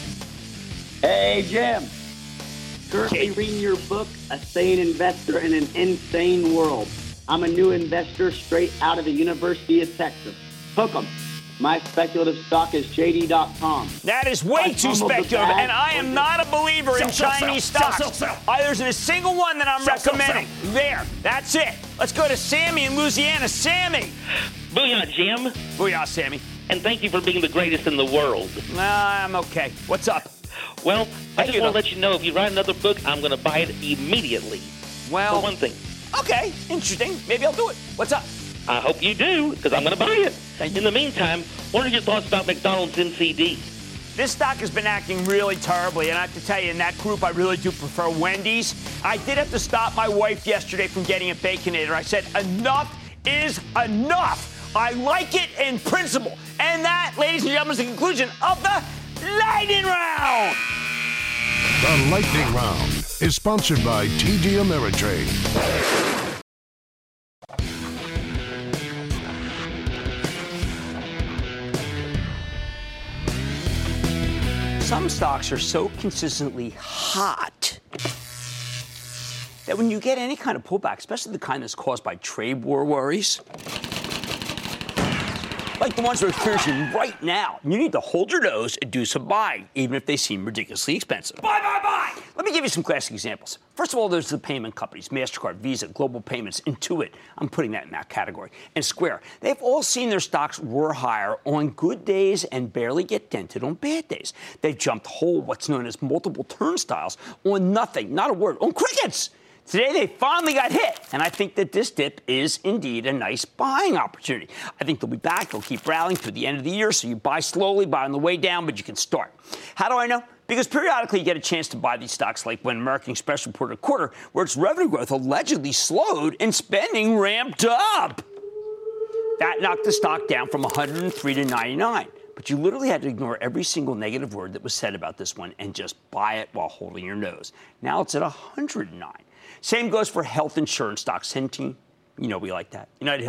Speaker 25: Hey, Jim. Currently reading your book, A Sane Investor in an Insane World. I'm a new investor straight out of the University of Texas. Hook 'em. My speculative stock is J D dot com.
Speaker 3: That is way
Speaker 25: I
Speaker 3: too
Speaker 25: fumbled the
Speaker 3: speculative,
Speaker 25: bag.
Speaker 3: and I am not a believer in
Speaker 25: Sell, sell,
Speaker 3: Chinese
Speaker 25: sell,
Speaker 3: stocks.
Speaker 25: sell, sell, sell.
Speaker 3: I, there's a single one that I'm
Speaker 25: Sell, sell,
Speaker 3: recommending. There, that's it. Let's go to Sammy in Louisiana. Sammy.
Speaker 26: Booyah, Jim.
Speaker 3: Booyah, Sammy.
Speaker 26: And thank you for being the greatest in the world.
Speaker 3: Nah, I'm okay. What's up?
Speaker 26: Well, I just
Speaker 3: you,
Speaker 26: want to
Speaker 3: though.
Speaker 26: let you know if you write another book, I'm going to buy it immediately.
Speaker 3: Well,
Speaker 26: for one thing.
Speaker 3: Okay, interesting. Maybe I'll do it. What's up?
Speaker 26: I hope you do, because I'm going to buy it. In the meantime, what are your thoughts about McDonald's N C D?
Speaker 3: This stock has been acting really terribly, and I have to tell you, in that group, I really do prefer Wendy's. I did have to stop my wife yesterday from getting a Baconator. I said, enough is enough. I like it in principle. And that, ladies and gentlemen, is the conclusion of the Lightning Round.
Speaker 7: The Lightning Round is sponsored by T D Ameritrade.
Speaker 3: Some stocks are so consistently hot that when you get any kind of pullback, especially the kind that's caused by trade war worries, like the ones we're experiencing right now, you need to hold your nose and do some buying, even if they seem ridiculously expensive. Buy, buy, buy! Let me give you some classic examples. First of all, there's the payment companies, MasterCard, Visa, Global Payments, Intuit. I'm putting that in that category. And Square. They've all seen their stocks roar higher on good days and barely get dented on bad days. They've jumped whole, what's known as multiple turnstiles, on nothing, not a word, on crickets. Today, they finally got hit, and I think that this dip is indeed a nice buying opportunity. I think they'll be back. They'll keep rallying through the end of the year, so you buy slowly, buy on the way down, but you can start. How do I know? Because periodically you get a chance to buy these stocks, like when American Express reported a quarter where its revenue growth allegedly slowed and spending ramped up. That knocked the stock down from one hundred three to ninety-nine. But you literally had to ignore every single negative word that was said about this one and just buy it while holding your nose. Now it's at one hundred nine. Same goes for health insurance stocks. Centene, you know we like that. United Health,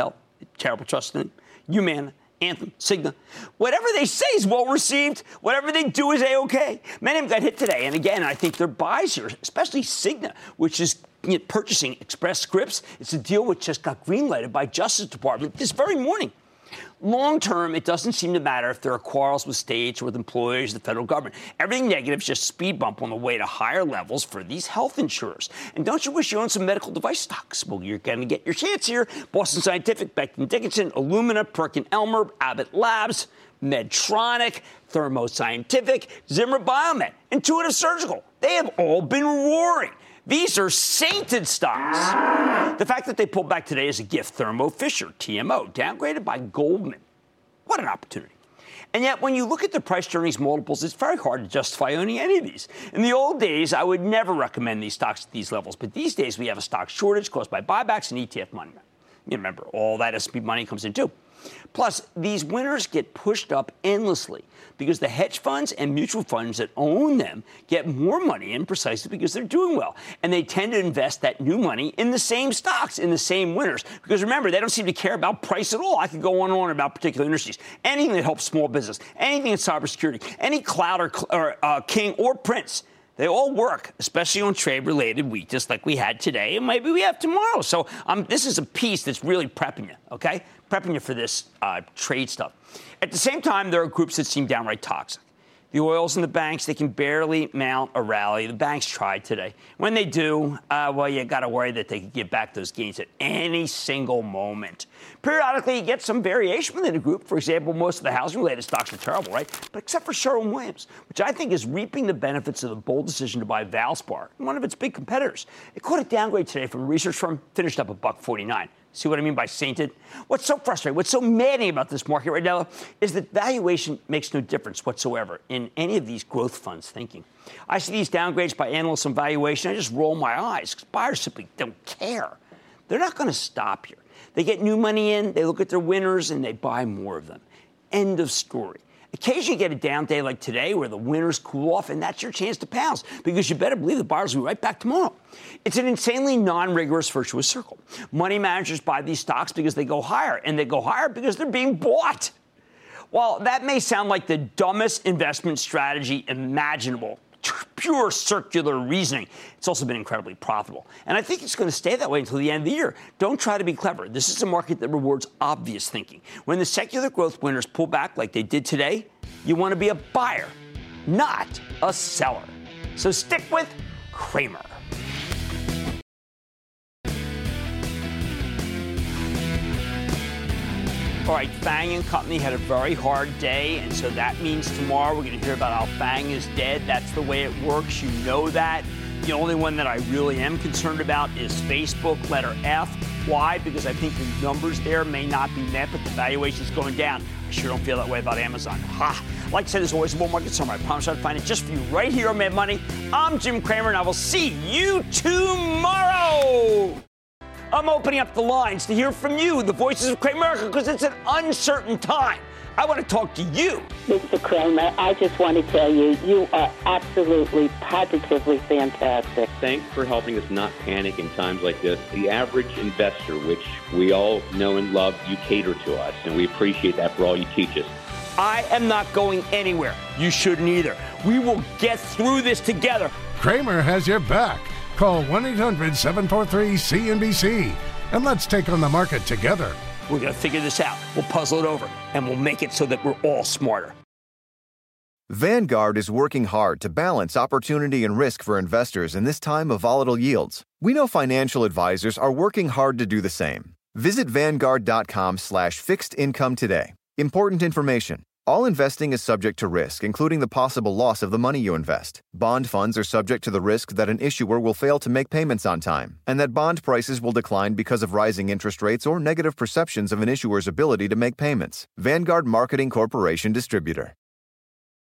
Speaker 3: Terrible trust in Humana, Anthem, Cigna. Whatever they say is well received. Whatever they do is A-OK. Many of them got hit today. And again, I think their buys here, especially Cigna, which is you know, purchasing Express Scripts. It's a deal which just got green-lighted by Justice Department this very morning. Long term, it doesn't seem to matter if there are quarrels with states or with employers of the federal government. Everything negative is just speed bump on the way to higher levels for these health insurers. And don't you wish you owned some medical device stocks? Well, you're going to get your chance here. Boston Scientific, Becton Dickinson, Illumina, Perkin-Elmer, Abbott Labs, Medtronic, Thermo Scientific, Zimmer Biomet, Intuitive Surgical. They have all been roaring. These are sainted stocks. The fact that they pulled back today is a gift. Thermo Fisher, T M O, downgraded by Goldman. What an opportunity. And yet, when you look at the price earnings multiples, it's very hard to justify owning any of these. In the old days, I would never recommend these stocks at these levels. But these days, we have a stock shortage caused by buybacks and E T F money. You remember, all that S and P money comes in, too. Plus, these winners get pushed up endlessly because the hedge funds and mutual funds that own them get more money in precisely because they're doing well. And they tend to invest that new money in the same stocks, in the same winners. Because remember, they don't seem to care about price at all. I could go on and on about particular industries. Anything that helps small business, anything in cybersecurity, any cloud or, or uh, king or prince. They all work, especially on trade-related weakness like we had today, and maybe we have tomorrow. So um, this is a piece that's really prepping you, okay? Prepping you for this uh, trade stuff. At the same time, there are groups that seem downright toxic. The oils and the banks, they can barely mount a rally. The banks tried today. When they do, uh, well, you got to worry that they could give back those gains at any single moment. Periodically, you get some variation within a group. For example, most of the housing-related stocks are terrible, right? But except for Sherwin-Williams, which I think is reaping the benefits of the bold decision to buy Valspar, one of its big competitors. It caught a downgrade today from a research firm, finished up a buck forty-nine. See what I mean by sainted? What's so frustrating, what's so maddening about this market right now is that valuation makes no difference whatsoever in any of these growth funds thinking. I see these downgrades by analysts on valuation, I just roll my eyes because buyers simply don't care. They're not going to stop here. They get new money in, they look at their winners, and they buy more of them. End of story. Occasionally you get a down day like today where the winners cool off, and that's your chance to pounce because you better believe the buyers will be right back tomorrow. It's an insanely non-rigorous virtuous circle. Money managers buy these stocks because they go higher, and they go higher because they're being bought. While that may sound like the dumbest investment strategy imaginable, pure circular reasoning, it's also been incredibly profitable. And I think it's going to stay that way until the end of the year. Don't try to be clever. This is a market that rewards obvious thinking. When the secular growth winners pull back like they did today, you want to be a buyer, not a seller. So stick with Cramer. All right, Fang and Company had a very hard day, and so that means tomorrow we're going to hear about how Fang is dead. That's the way it works. You know that. The only one that I really am concerned about is Facebook, letter F. Why? Because I think the numbers there may not be met, but the valuation's going down. I sure don't feel that way about Amazon. Ha! Like I said, there's always a bull market somewhere. I promise I'll find it just for you right here on Mad Money. I'm Jim Cramer, and I will see you tomorrow. I'm opening up the lines to hear from you, the voices of Cramerica, because it's an uncertain time. I want to talk to you.
Speaker 21: Mister Cramer, I just want to tell you, you are absolutely, positively fantastic.
Speaker 1: Thanks for helping us not panic in times like this. The average investor, which we all know and love, you cater to us, and we appreciate that for all you teach us.
Speaker 3: I am not going anywhere. You shouldn't either. We will get through this together.
Speaker 7: Cramer has your back. Call one eight hundred seven four three C N B C and let's take on the market together.
Speaker 3: We're going to figure this out. We'll puzzle it over, and we'll make it so that we're all smarter.
Speaker 4: Vanguard is working hard to balance opportunity and risk for investors in this time of volatile yields. We know financial advisors are working hard to do the same. Visit Vanguard.com slash fixed income today. Important information. All investing is subject to risk, including the possible loss of the money you invest. Bond funds are subject to the risk that an issuer will fail to make payments on time, and that bond prices will decline because of rising interest rates or negative perceptions of an issuer's ability to make payments. Vanguard Marketing Corporation Distributor.